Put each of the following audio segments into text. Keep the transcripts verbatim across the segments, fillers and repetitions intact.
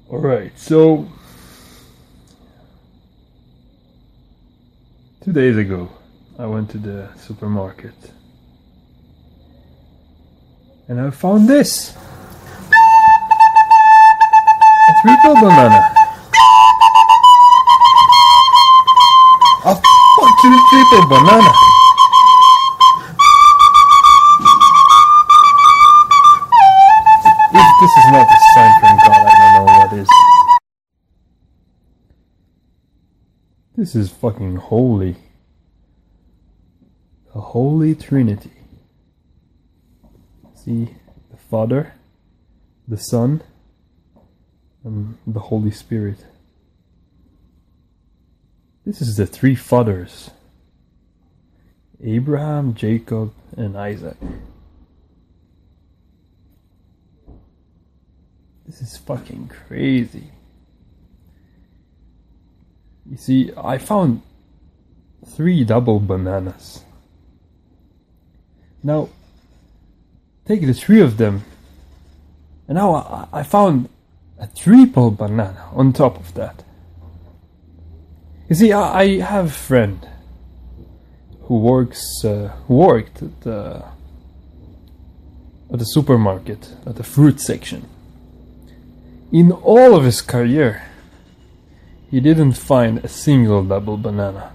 Alright, so two days ago I went to the supermarket and I found this. A triple banana. A fucking triple banana. If this is not a sign from God, I don't know what is. This is fucking holy. The Holy Trinity. See, the Father, the Son, and the Holy Spirit. This is the three fathers. Abraham, Jacob, and Isaac. This is fucking crazy. You see, I found three double bananas. Now, take the three of them, and now I, I found a triple banana on top of that. You see, I, I have a friend who works, uh, who worked at the, at the supermarket, at the fruit section. In all of his career, he didn't find a single double banana.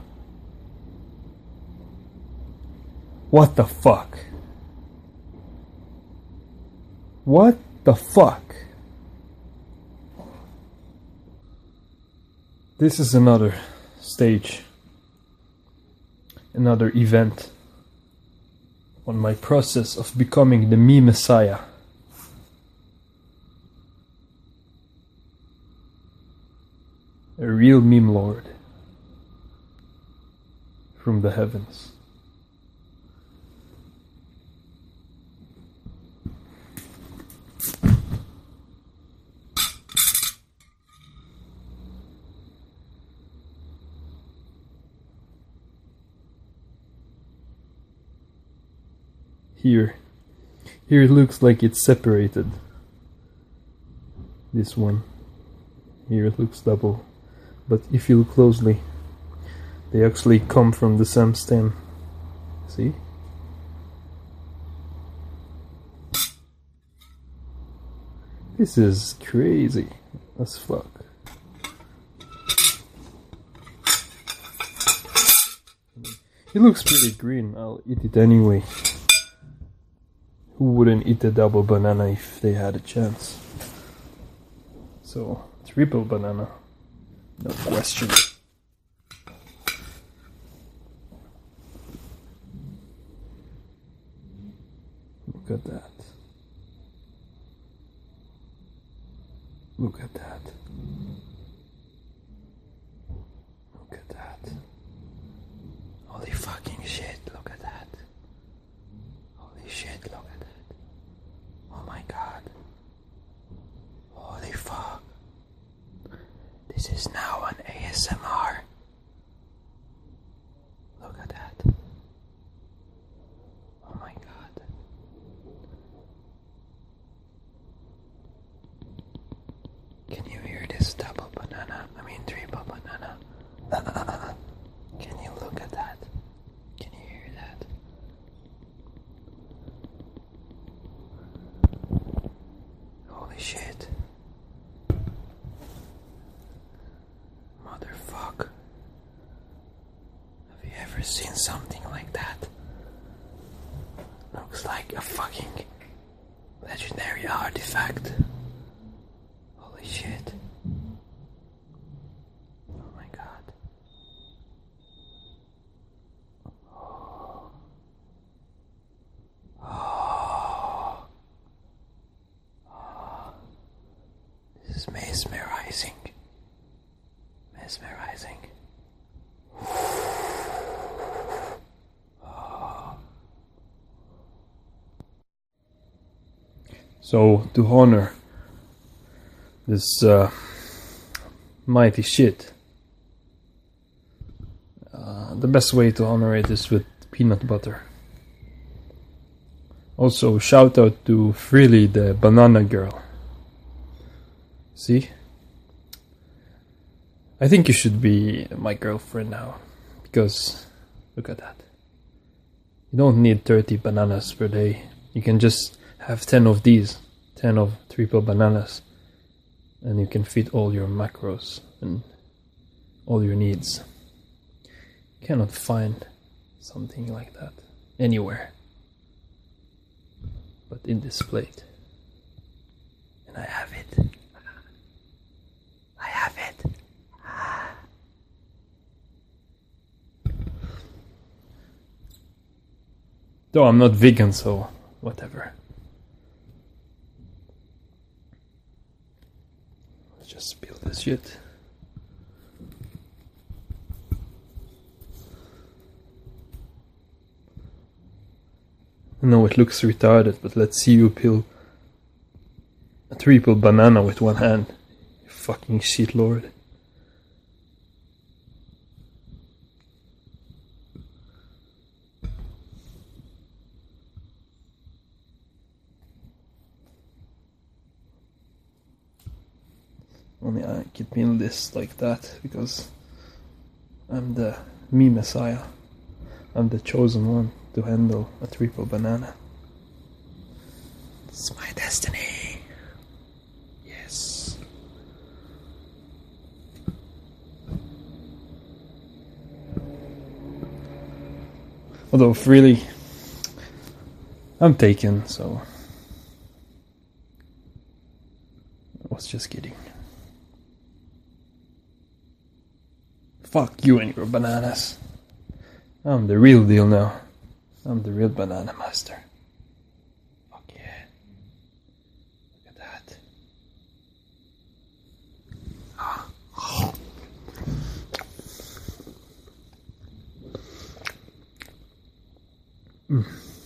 What the fuck? What the fuck? This is another stage, another event on my process of becoming the me Messiah. A real meme lord from the heavens. Here, here it looks like it's separated. This one, here it looks double. But if you look closely, they actually come from the same stem. See? This is crazy as fuck. It looks pretty green, I'll eat it anyway. Who wouldn't eat a double banana if they had a chance? So, triple banana. No question. Look at that. Look at that. Look at that. Holy fucking shit, look at that. Holy shit, look at that. Oh my god. Holy fuck. This is now an A S M R. Look at that. Oh my god. Can you hear this double banana? I mean triple banana. Can you look at that? Can you hear that? Holy shit. Motherfuck. Have you ever seen something like that? Looks like a fucking legendary artifact. Holy shit. Oh my god. Oh. Oh. Oh. This is mesmerizing. Mesmerizing. Oh. So, to honor this uh, mighty shit, uh, the best way to honor it is with peanut butter. Also, shout out to Freely, the banana girl. See? I think you should be my girlfriend now, because look at that. You don't need thirty bananas per day. You can just have ten of these, ten of triple bananas, and you can fit all your macros and all your needs. You cannot find something like that anywhere but in this plate. And I have it. I have it. Though I'm not vegan, so whatever. Let's just spill this shit. I know it looks retarded, but let's see you peel a triple banana with one hand. You fucking shit lord. Only I can peel this like that because I'm the me messiah. I'm the chosen one to handle a triple banana. It's my destiny. Yes. Although, really, I'm taken, so I was just kidding. Fuck you and your bananas. I'm the real deal now. I'm the real banana master. Fuck yeah. Look at that. Oh. Mm.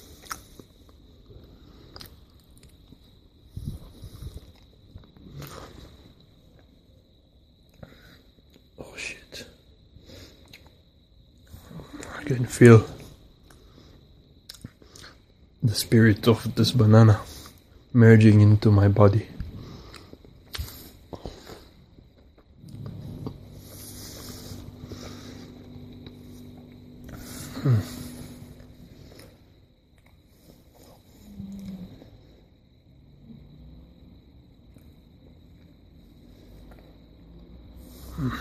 Oh shit. I can feel the spirit of this banana merging into my body. Hmm. Hmm.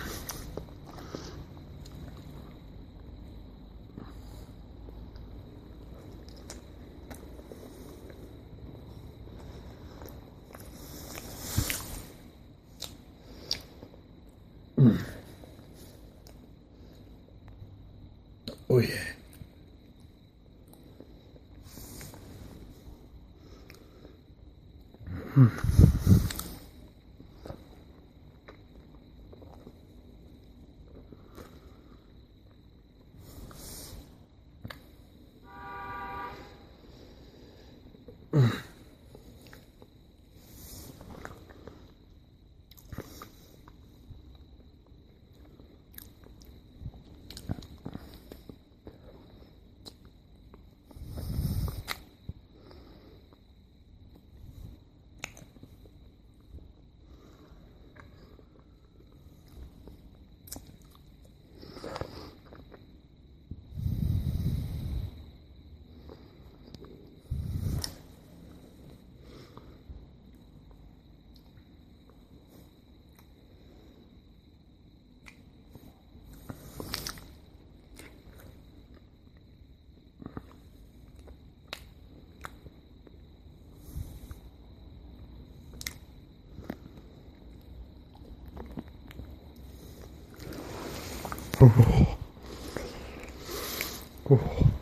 Mm. Oh yeah. Hmm. Mm. Oh. Oh.